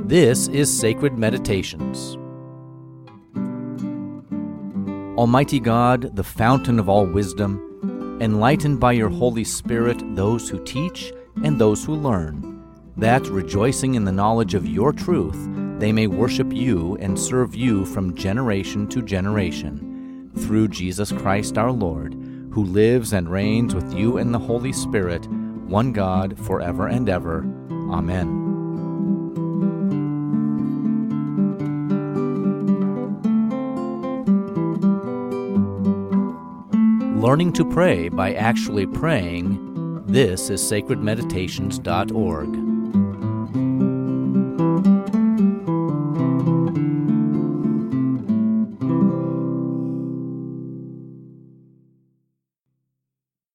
This is Sacred Meditations. Almighty God, the fountain of all wisdom, enlighten by your Holy Spirit those who teach and those who learn, that, rejoicing in the knowledge of your truth, they may worship you and serve you from generation to generation, through Jesus Christ our Lord, who lives and reigns with you in the Holy Spirit, one God, forever and ever. Amen. Learning to pray by actually praying. This is sacredmeditations.org.